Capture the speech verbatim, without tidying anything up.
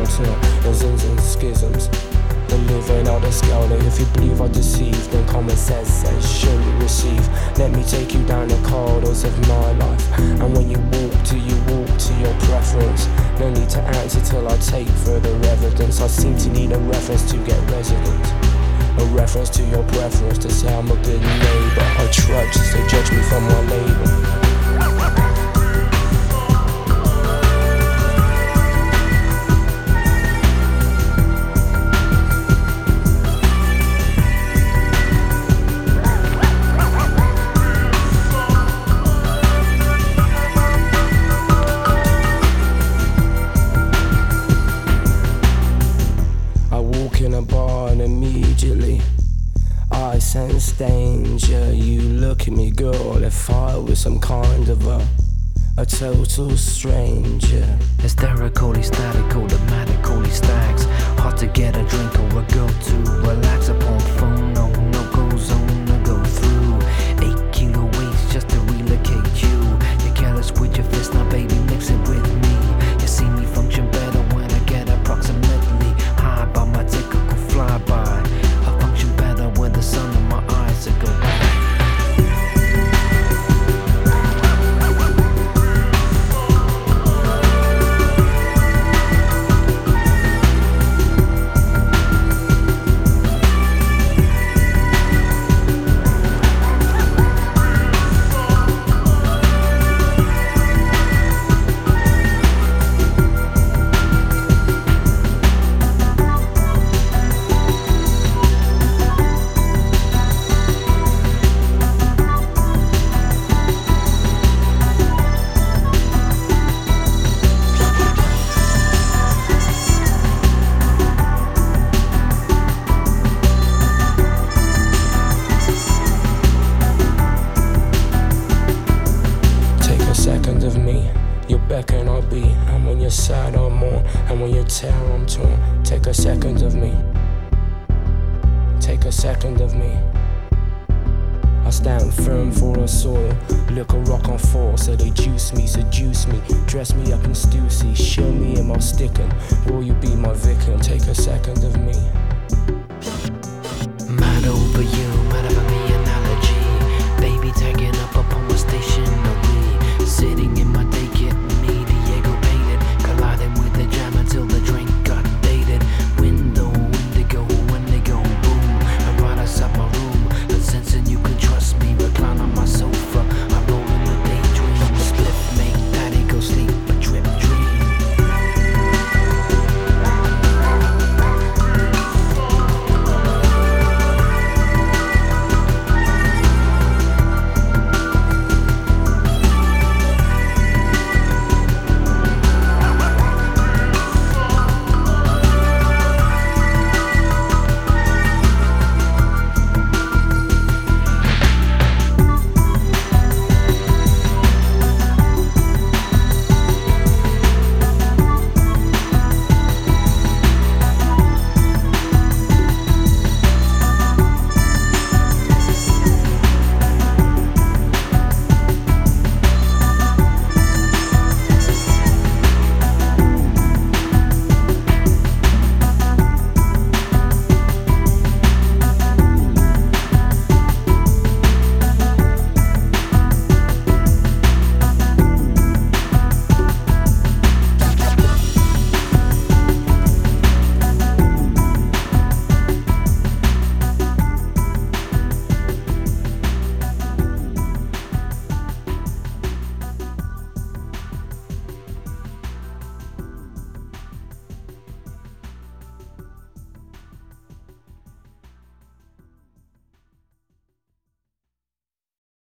to isms and schisms. The living out the scale that if you believe I deceive, then common sense says surely receive. Let me take you down the corridors of my life, and when you walk to you walk to your preference. No need to answer till I take further evidence. I seem to need a reference to get residence, a reference to your preference to say I'm a good neighbor. I trudge to judge me from my labor. In a bar and immediately I sense danger. You look at me, girl, if I was some kind of a a total stranger. Hysterically static, automatically stacks. Hard to get a drink or a go to relax upon phone. No, no go zone to go through. Eight kilo weights just to relocate you. You're careless with your fist, now baby mix it with me. You see me function better when I get approximately high by my typical flyby. I function better with the sun in my eyes to go by. Second of me, you're beckon I'll be, and when you're sad I'm mourn, and when you're tear I'm torn. Take a second of me, take a second of me. I stand firm for a soil, look a rock on fall. So they juice me, seduce me, dress me up in Stussy, show me in my stickin'. Will you be my victim? Take a second of me.